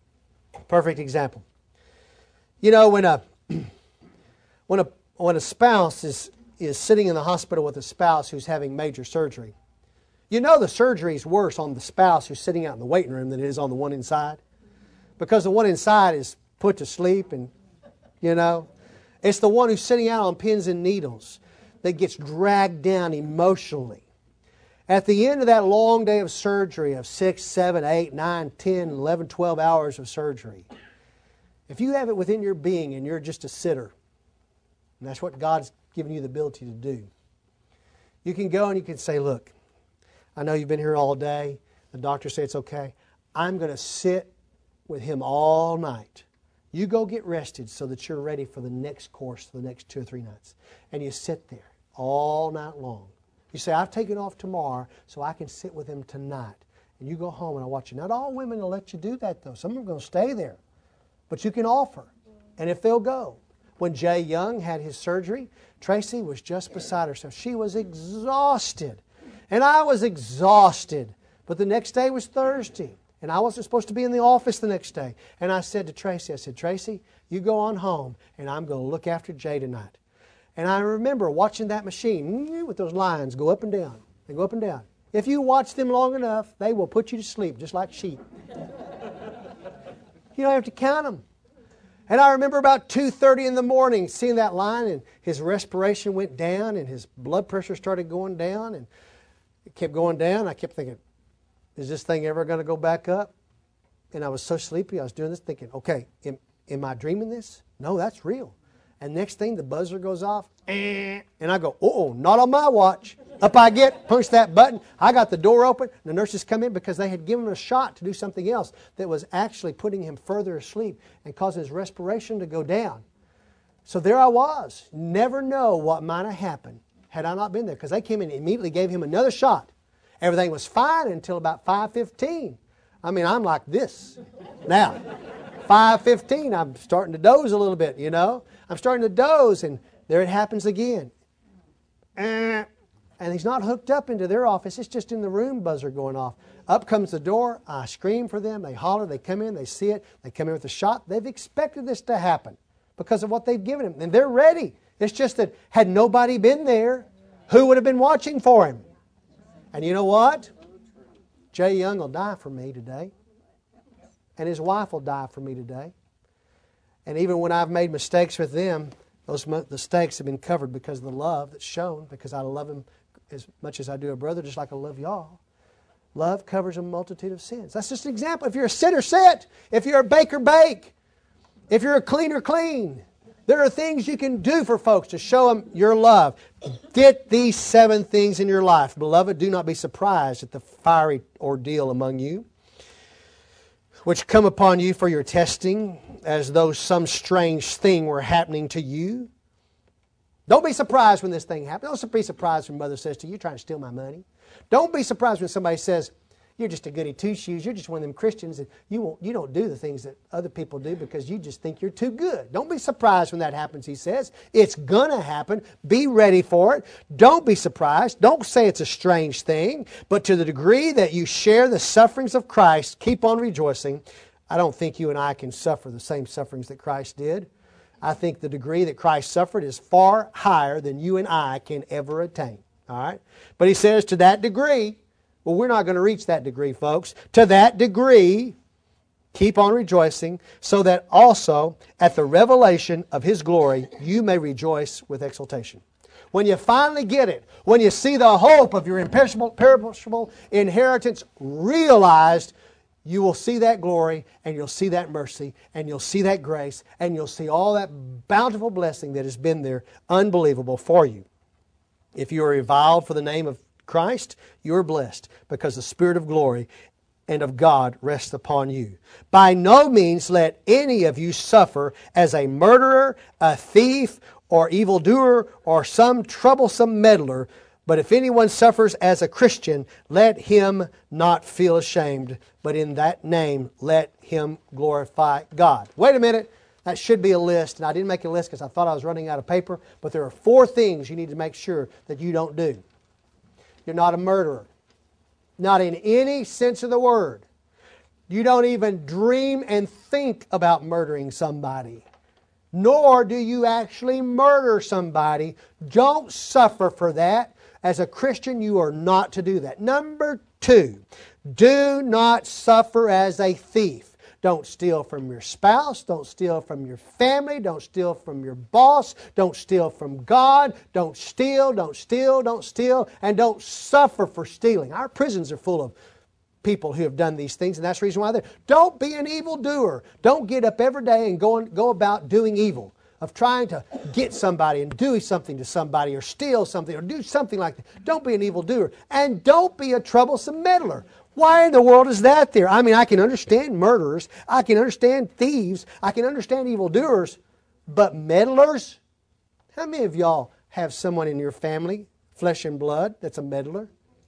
Perfect example. You know, when a spouse is sitting in the hospital with a spouse who's having major surgery, you know the surgery is worse on the spouse who's sitting out in the waiting room than it is on the one inside. Because the one inside is put to sleep and, you know, it's the one who's sitting out on pins and needles that gets dragged down emotionally. At the end of that long day of surgery of 6, 7, 8, 9, 10, 11, 12 hours of surgery, if you have it within your being and you're just a sitter, and that's what God's given you the ability to do, you can go and you can say, look, I know you've been here all day. The doctor said it's okay. I'm going to sit with him all night. You go get rested so that you're ready for the next course for the next 2 or 3 nights. And you sit there all night long. You say, I've taken off tomorrow so I can sit with him tonight. And you go home and I watch you. Not all women will let you do that though. Some of them are going to stay there. But you can offer. And if they'll go. When Jay Young had his surgery, Tracy was just beside herself. She was exhausted. And I was exhausted. But the next day was Thursday. And I wasn't supposed to be in the office the next day. And I said to Tracy, Tracy, you go on home and I'm going to look after Jay tonight. And I remember watching that machine with those lines go up and down. They go up and down. If you watch them long enough, they will put you to sleep just like sheep. You don't have to count them. And I remember about 2:30 in the morning seeing that line and his respiration went down and his blood pressure started going down and it kept going down. I kept thinking, is this thing ever going to go back up? And I was so sleepy, I was doing this thinking, okay, am I dreaming this? No, that's real. And next thing, the buzzer goes off, and I go, uh-oh, not on my watch. Up I get, push that button. I got the door open. The nurses come in because they had given him a shot to do something else that was actually putting him further asleep and causing his respiration to go down. So there I was. Never know what might have happened had I not been there, because they came in and immediately gave him another shot. Everything was fine until about 5:15. I mean, I'm like this. Now, 5:15, I'm starting to doze a little bit, you know. I'm starting to doze, and there it happens again. And he's not hooked up into their office. It's just in the room buzzer going off. Up comes the door. I scream for them. They holler. They come in. They see it. They come in with a shot. They've expected this to happen because of what they've given him. And they're ready. It's just that had nobody been there, who would have been watching for him? And you know what? Jay Young will die for me today. And his wife will die for me today. And even when I've made mistakes with them, those mistakes have been covered because of the love that's shown, because I love him as much as I do a brother, just like I love y'all. Love covers a multitude of sins. That's just an example. If you're a sitter, sit. If you're a baker, bake. If you're a cleaner, clean. There are things you can do for folks to show them your love. Get these 7 things in your life. Beloved, do not be surprised at the fiery ordeal among you, which come upon you for your testing, as though some strange thing were happening to you. Don't be surprised when this thing happens. Don't be surprised when mother says to you, "You're trying to steal my money." Don't be surprised when somebody says, "You're just a goody two-shoes. You're just one of them Christians that you don't do the things that other people do because you just think you're too good." Don't be surprised when that happens, he says. It's going to happen. Be ready for it. Don't be surprised. Don't say it's a strange thing. But to the degree that you share the sufferings of Christ, keep on rejoicing. I don't think you and I can suffer the same sufferings that Christ did. I think the degree that Christ suffered is far higher than you and I can ever attain. All right? But he says to that degree, well, we're not going to reach that degree, folks. To that degree, keep on rejoicing, so that also at the revelation of His glory, you may rejoice with exultation. When you finally get it, when you see the hope of your imperishable inheritance realized, you will see that glory, and you'll see that mercy, and you'll see that grace, and you'll see all that bountiful blessing that has been there, unbelievable for you. If you are reviled for the name of Christ, you are blessed, because the Spirit of glory and of God rests upon you. By no means let any of you suffer as a murderer, a thief, or evildoer, or some troublesome meddler. But if anyone suffers as a Christian, let him not feel ashamed, but in that name let him glorify God. Wait a minute. That should be a list, and I didn't make a list because I thought I was running out of paper, but there are 4 things you need to make sure that you don't do. You're not a murderer. Not in any sense of the word. You don't even dream and think about murdering somebody. Nor do you actually murder somebody. Don't suffer for that. As a Christian, you are not to do that. Number 2, do not suffer as a thief. Don't steal from your spouse. Don't steal from your family. Don't steal from your boss. Don't steal from God. Don't steal, don't steal, don't steal. And don't suffer for stealing. Our prisons are full of people who have done these things, and that's the reason why they're there. Don't be an evildoer. Don't get up every day and go about doing evil, of trying to get somebody and do something to somebody or steal something or do something like that. Don't be an evildoer. And don't be a troublesome meddler. Why in the world is that there? I mean, I can understand murderers. I can understand thieves. I can understand evildoers. But meddlers? How many of y'all have someone in your family, flesh and blood, that's a meddler?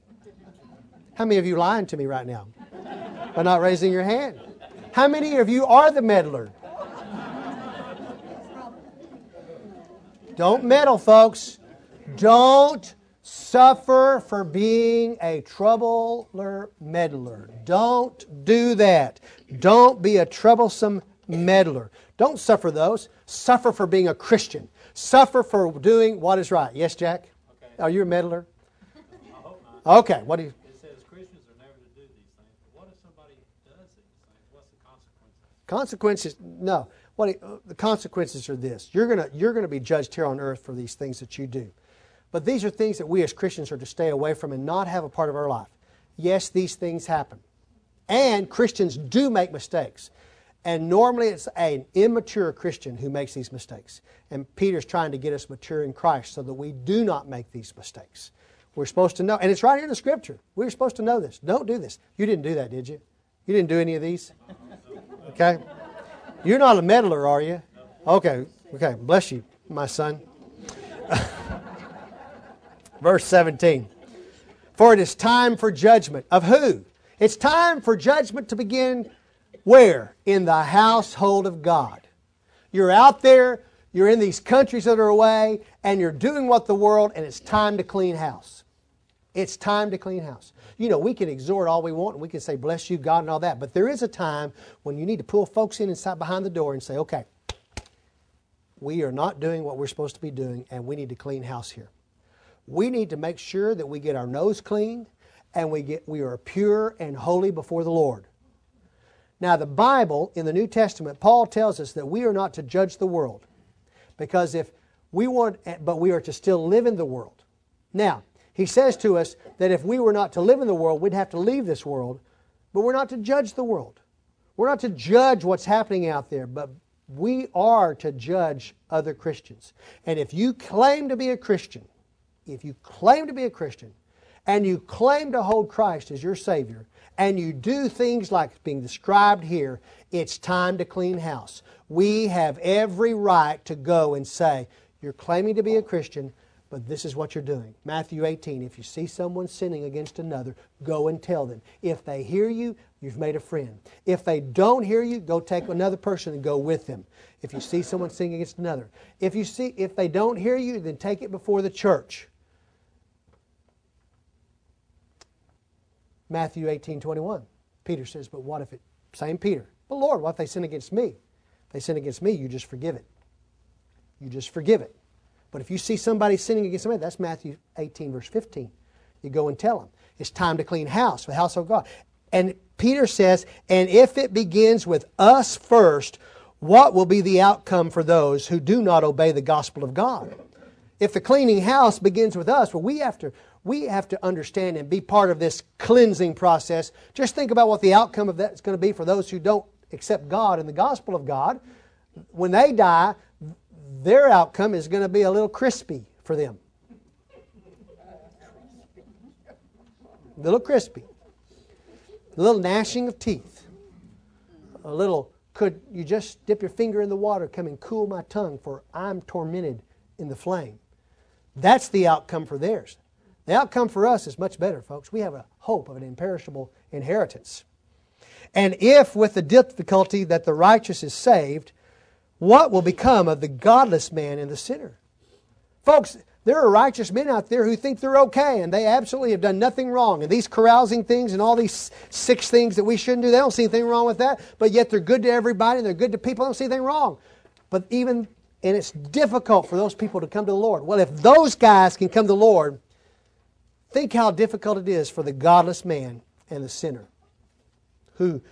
How many of you lying to me right now by not raising your hand? How many of you are the meddler? Don't meddle, folks. Don't suffer for being a troubler meddler. Don't do that. Don't be a troublesome meddler. Don't suffer those. Suffer for being a Christian. Suffer for doing what is right. Yes, Jack? Okay. Are you a meddler? I hope not. Okay. What do you... It says Christians are never to do these things. But what if somebody does these things? What's the consequences? Consequences? No. The consequences are this. You're gonna be judged here on earth for these things that you do. But these are things that we as Christians are to stay away from and not have a part of our life. Yes, these things happen. And Christians do make mistakes. And normally it's an immature Christian who makes these mistakes. And Peter's trying to get us mature in Christ so that we do not make these mistakes. We're supposed to know. And it's right here in the Scripture. We're supposed to know this. Don't do this. You didn't do that, did you? You didn't do any of these? Okay. You're not a meddler, are you? Okay. Okay. Bless you, my son. Verse 17. For it is time for judgment. Of who? It's time for judgment to begin where? In the household of God. You're out there, you're in these countries that are away, and you're doing what the world, and it's time to clean house. It's time to clean house. You know, we can exhort all we want, and we can say, bless you, God, and all that, but there is a time when you need to pull folks in and sit behind the door and say, okay, we are not doing what we're supposed to be doing, and we need to clean house here. We need to make sure that we get our nose cleaned, and we are pure and holy before the Lord. Now, the Bible, in the New Testament, Paul tells us that we are not to judge the world. Because if we want, but we are to still live in the world. Now, he says to us that if we were not to live in the world, we'd have to leave this world. But we're not to judge the world. We're not to judge what's happening out there, but we are to judge other Christians. And if you claim to be a Christian, and you claim to hold Christ as your Savior, and you do things like being described here, it's time to clean house. We have every right to go and say, you're claiming to be a Christian, but this is what you're doing. Matthew 18, if you see someone sinning against another, go and tell them. If they hear you, you've made a friend. If they don't hear you, go take another person and go with them. If you see someone sinning against another. If they don't hear you, then take it before the church. Matthew 18:21. Peter says, but what if it, same Peter, but Lord, what if they sin against me? If they sin against me, you just forgive it. You just forgive it. But if you see somebody sinning against somebody, that's Matthew 18, verse 15. You go and tell them. It's time to clean house, the house of God. And Peter says, and if it begins with us first, what will be the outcome for those who do not obey the gospel of God? If the cleaning house begins with us, well, we have to understand and be part of this cleansing process. Just think about what the outcome of that is going to be for those who don't accept God and the gospel of God. When they die, their outcome is going to be a little crispy for them. A little crispy. A little gnashing of teeth. A little, could you just dip your finger in the water, come and cool my tongue, for I'm tormented in the flame. That's the outcome for theirs. The outcome for us is much better, folks. We have a hope of an imperishable inheritance. And if with the difficulty that the righteous is saved, what will become of the godless man and the sinner? Folks, there are righteous men out there who think they're okay, and they absolutely have done nothing wrong. And these carousing things and all these 6 things that we shouldn't do, they don't see anything wrong with that. But yet they're good to everybody and they're good to people. They don't see anything wrong. But and it's difficult for those people to come to the Lord. Well, if those guys can come to the Lord, think how difficult it is for the godless man and the sinner who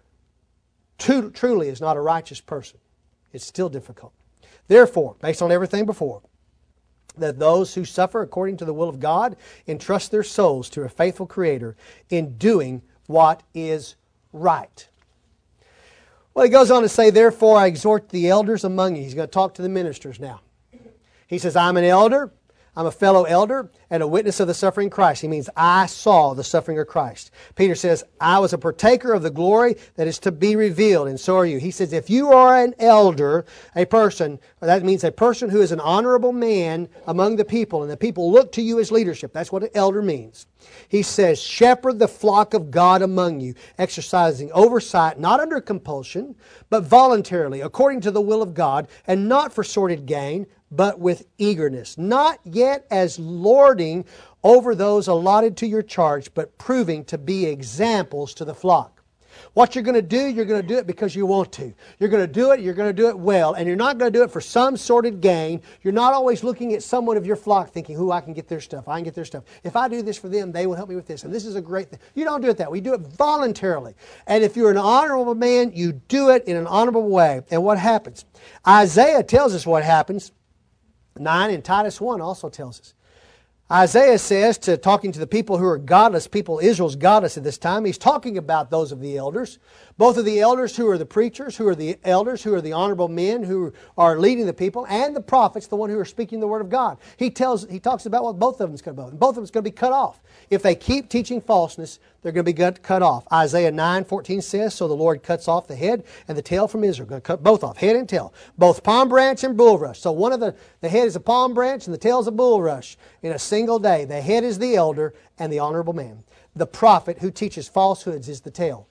truly is not a righteous person. It's still difficult. Therefore, based on everything before, that those who suffer according to the will of God entrust their souls to a faithful Creator in doing what is right. Well, he goes on to say, therefore I exhort the elders among you. He's going to talk to the ministers now. He says, I'm an elder. I'm a fellow elder and a witness of the suffering of Christ. He means I saw the suffering of Christ. Peter says, I was a partaker of the glory that is to be revealed, and so are you. He says, if you are an elder, a person, that means a person who is an honorable man among the people, and the people look to you as leadership. That's what an elder means. He says, shepherd the flock of God among you, exercising oversight, not under compulsion, but voluntarily, according to the will of God, and not for sordid gain, but with eagerness, not yet as lording over those allotted to your charge, but proving to be examples to the flock. What you're going to do it because you want to. You're going to do it well, and you're not going to do it for some sordid gain. You're not always looking at someone of your flock thinking, I can get their stuff, I can get their stuff. If I do this for them, they will help me with this, and this is a great thing. You don't do it that way. You do it voluntarily. And if you're an honorable man, you do it in an honorable way. And what happens? Isaiah tells us what happens. 9 and Titus 1 also tells us. Isaiah says, talking to the people who are godless, people Israel's godless at this time, he's talking about those of the elders. Both of the elders who are the preachers, who are the elders, who are the honorable men who are leading the people, and the prophets, the one who are speaking the word of God. He talks about what both of them is going to be. Both of them is going to be cut off. If they keep teaching falseness, they're going to be cut off. Isaiah 9:14 says, so the Lord cuts off the head and the tail from Israel. Going to cut both off, head and tail. Both palm branch and bulrush. So one of the head is a palm branch and the tail is a bulrush in a single day. The head is the elder and the honorable man. The prophet who teaches falsehoods is the tail.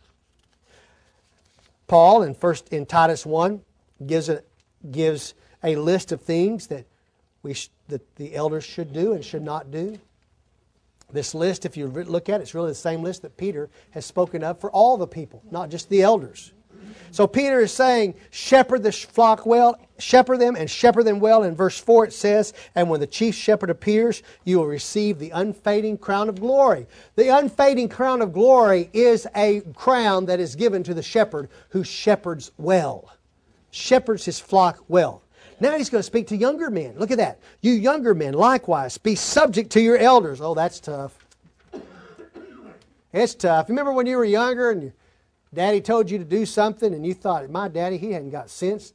Paul in Titus 1 gives a list of things that the elders should do and should not do. This list, if you look at it, it's really the same list that Peter has spoken of for all the people, not just the elders. So Peter is saying, shepherd the flock well, shepherd them and shepherd them well. In verse 4 it says, and when the chief shepherd appears, you will receive the unfading crown of glory. The unfading crown of glory is a crown that is given to the shepherd who shepherds well. Shepherds his flock well. Now he's going to speak to younger men. Look at that. You younger men, likewise, be subject to your elders. Oh, that's tough. It's tough. Remember when you were younger and your daddy told you to do something and you thought, my daddy, he hadn't got sense.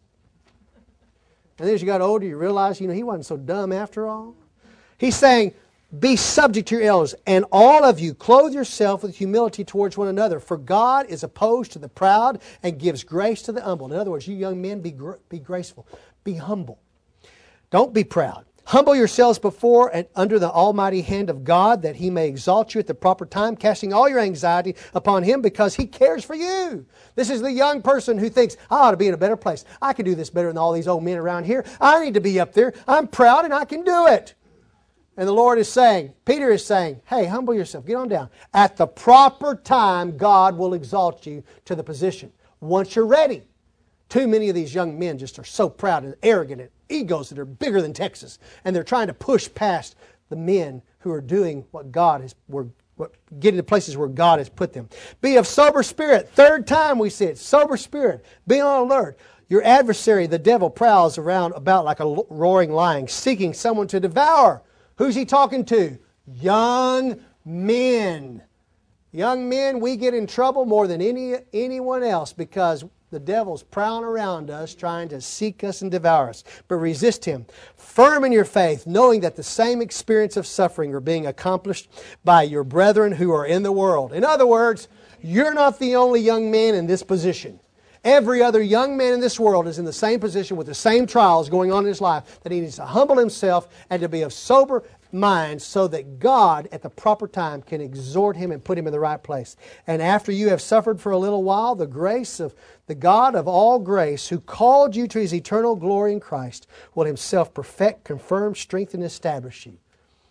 And then as you got older, you realized, he wasn't so dumb after all. He's saying, be subject to your elders, and all of you clothe yourself with humility towards one another. For God is opposed to the proud and gives grace to the humble. In other words, you young men, be graceful. Be humble. Don't be proud. Humble yourselves before and under the almighty hand of God, that He may exalt you at the proper time, casting all your anxiety upon Him because He cares for you. This is the young person who thinks, I ought to be in a better place. I can do this better than all these old men around here. I need to be up there. I'm proud and I can do it. And the Lord is saying, Peter is saying, hey, humble yourself. Get on down. At the proper time, God will exalt you to the position. Once you're ready. Too many of these young men just are so proud and arrogant and egos that are bigger than Texas. And they're trying to push past the men who are doing what God has, getting to places where God has put them. Be of sober spirit. Third time we see it. Sober spirit. Be on alert. Your adversary, the devil, prowls around about like a roaring lion, seeking someone to devour. Who's he talking to? Young men. Young men, we get in trouble more than anyone else because the devil's prowling around us trying to seek us and devour us. But resist him. Firm in your faith, knowing that the same experience of suffering are being accomplished by your brethren who are in the world. In other words, you're not the only young man in this position. Every other young man in this world is in the same position with the same trials going on in his life, that he needs to humble himself and to be of sober mind so that God at the proper time can exhort him and put him in the right place. And after you have suffered for a little while, the grace of the God of all grace, who called you to His eternal glory in Christ, will Himself perfect, confirm, strengthen, and establish you.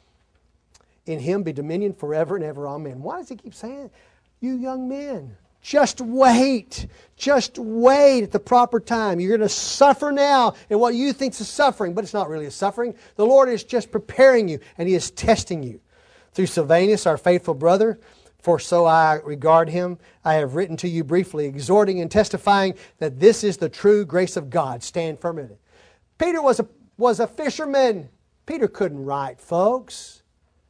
In Him be dominion forever and ever. Amen. Why does He keep saying, you young men? Just wait. Just wait at the proper time. You're going to suffer now in what you think is a suffering, but it's not really a suffering. The Lord is just preparing you, and He is testing you. Through Silvanus, our faithful brother, for so I regard him, I have written to you briefly, exhorting and testifying that this is the true grace of God. Stand firm in it. Peter was a fisherman. Peter couldn't write, folks.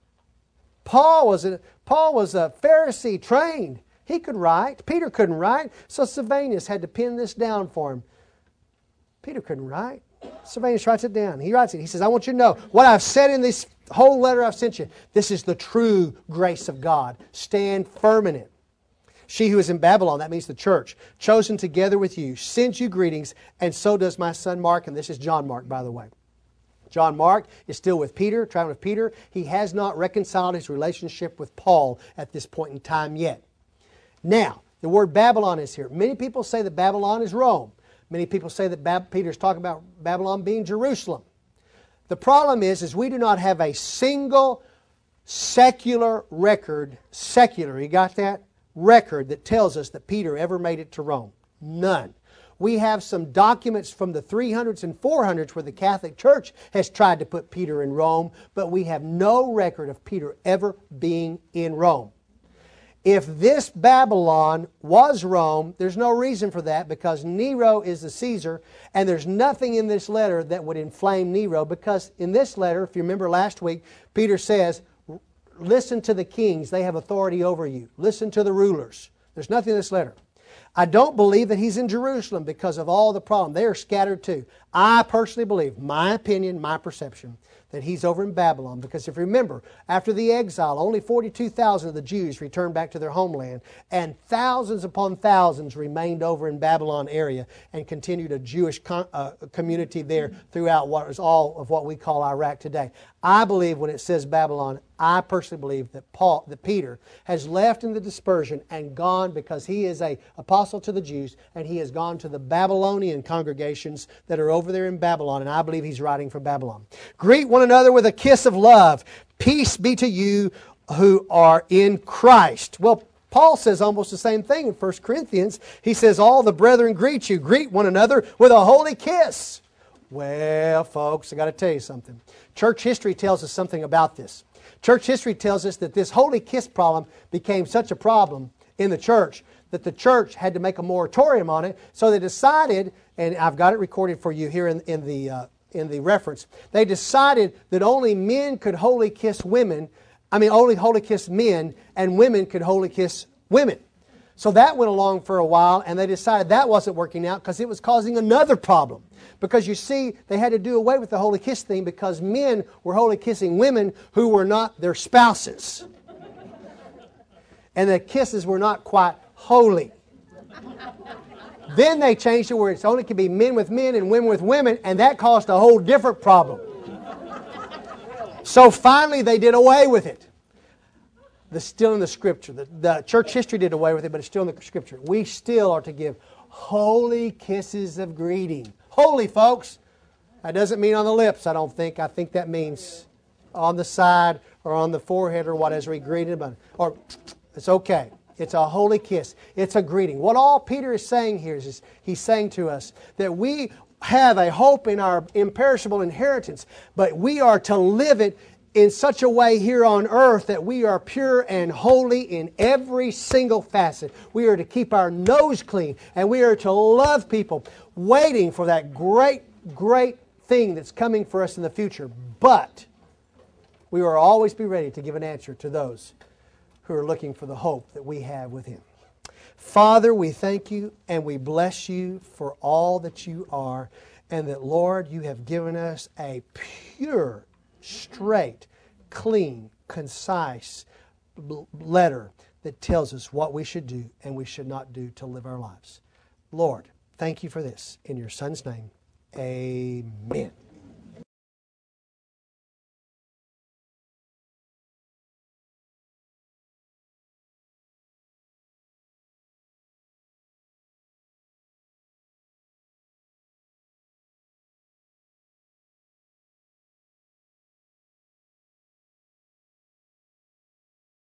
Paul was a Pharisee trained. He could write. Peter couldn't write. So Silvanus had to pin this down for him. Peter couldn't write. Silvanus writes it down. He writes it. He says, I want you to know what I've said in this whole letter I've sent you. This is the true grace of God. Stand firm in it. She who is in Babylon, that means the church, chosen together with you, sends you greetings, and so does my son Mark. And this is John Mark, by the way. John Mark is still with Peter, traveling with Peter. He has not reconciled his relationship with Paul at this point in time yet. Now, the word Babylon is here. Many people say that Babylon is Rome. Many people say that Peter's talking about Babylon being Jerusalem. The problem is we do not have a single secular record, you got that? Record that tells us that Peter ever made it to Rome. None. We have some documents from the 300s and 400s where the Catholic Church has tried to put Peter in Rome, but we have no record of Peter ever being in Rome. If this Babylon was Rome, there's no reason for that because Nero is the Caesar, and there's nothing in this letter that would inflame Nero, because in this letter, if you remember last week, Peter says, listen to the kings, they have authority over you. Listen to the rulers. There's nothing in this letter. I don't believe that he's in Jerusalem because of all the problem. They are scattered too. I personally believe, my opinion, my perception, that he's over in Babylon. Because if you remember, after the exile, only 42,000 of the Jews returned back to their homeland, and thousands upon thousands remained over in Babylon area and continued a Jewish community there throughout what is all of what we call Iraq today. I believe when it says Babylon, I personally believe that Peter has left in the dispersion and gone, because he is an apostle to the Jews, and he has gone to the Babylonian congregations that are over there in Babylon, and I believe he's writing from Babylon. Greet one another with a kiss of love. Peace be to you who are in Christ. Well, Paul says almost the same thing in 1 Corinthians. He says, all the brethren greet you. Greet one another with a holy kiss. Well, folks, I got to tell you something. Church history tells us something about this. Church history tells us that this holy kiss problem became such a problem in the church that the church had to make a moratorium on it. So they decided, and I've got it recorded for you here in the reference, they decided that only men could holy kiss women, only holy kiss men, and women could holy kiss women. So that went along for a while, and they decided that wasn't working out because it was causing another problem. Because you see, they had to do away with the holy kiss thing because men were holy kissing women who were not their spouses. And the kisses were not quite holy. Then they changed it where it's only can be men with men and women with women, and that caused a whole different problem. So finally they did away with it. It's still in the Scripture. The church history did away with it, but it's still in the Scripture. We still are to give holy kisses of greeting. Holy, folks. That doesn't mean on the lips, I don't think. I think that means on the side or on the forehead or what, as we greet him. Or it's okay. It's a holy kiss. It's a greeting. What all Peter is saying here is he's saying to us that we have a hope in our imperishable inheritance, but we are to live it in such a way here on earth that we are pure and holy in every single facet. We are to keep our nose clean, and we are to love people, waiting for that great, great thing that's coming for us in the future. But we will always be ready to give an answer to those who are looking for the hope that we have with Him. Father, we thank you and we bless you for all that you are, and that, Lord, you have given us a pure, straight, clean, concise letter that tells us what we should do and we should not do to live our lives. Lord, thank you for this. In your Son's name, amen.